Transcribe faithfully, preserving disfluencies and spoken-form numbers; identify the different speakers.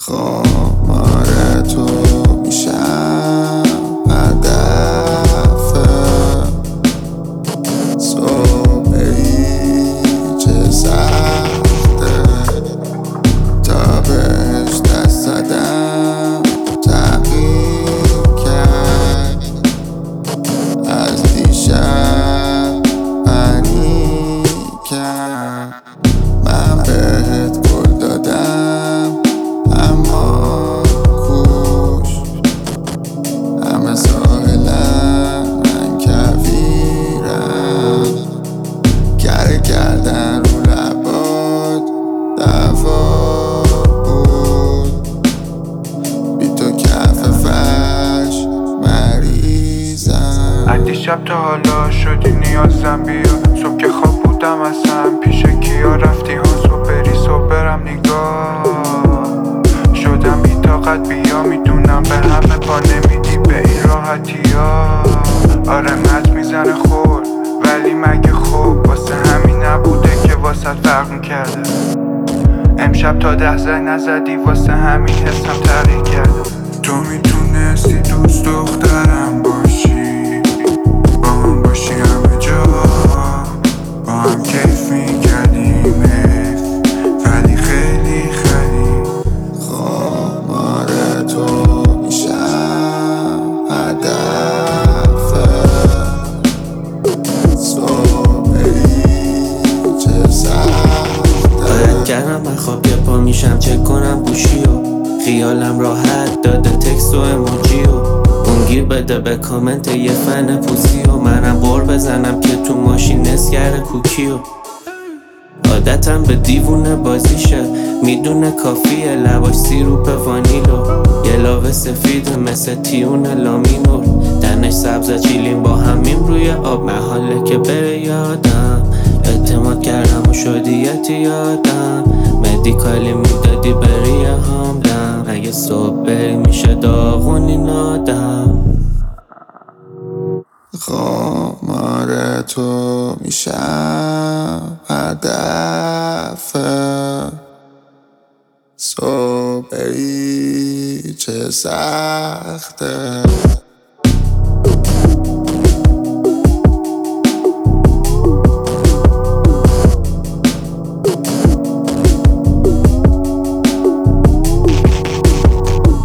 Speaker 1: خمار تو میشم هدف صبحی چه سخته تا بهش دست زدم تغییر کرد از دیشب پنیر کرد من بهت گل دادم اما کوش همه ساحلم من کویرم گره کردن رو لبات دوا بود بی تو کف فرش مریضم
Speaker 2: از دیشب تا حالا شدی نیازم بیا صبح که خواب بودم اصلا پیش کیا رفتی ها صبح بری صبح برم نگاه شدم بی طاقت بیا میدونم به همه پا نمیدی به این راحتی ها آره مد میزنه خور ولی مگه خوب واسه همین نبوده که واسه فرق میکرده امشب تا ده زنگ نزدی واسه همین حسم تغییر کرده تو میتونستی دوست دخترم باشی با هم باشی همه جا با هم کیف میکردیم ولی خیلی خیلی
Speaker 1: خمار تو میشم هدف صبحی چه سخته
Speaker 3: باید کردم من خواب که پا میشم چک کنم گوشی و خیالم راحت داده تکست و اموجی و اون گیر بده به کامنت یه فن پوسی و منم بر بزنم که تو ماشین نس کرده کوکی و عادتم به دیوونه بازیشه میدونه کافیه لباش سیروپ وانیلو یه لاوه سفید مثل تیون لامینور دنش سبز چیلیم با همیم روی آب محاله که بره یادم اعتماد کردم و شدیتی یادم مدیکالی میدادی بری حاملم اگه صبح بری میشه داغون این آدم
Speaker 1: خمار تو میشم هدف صبحی چه سخته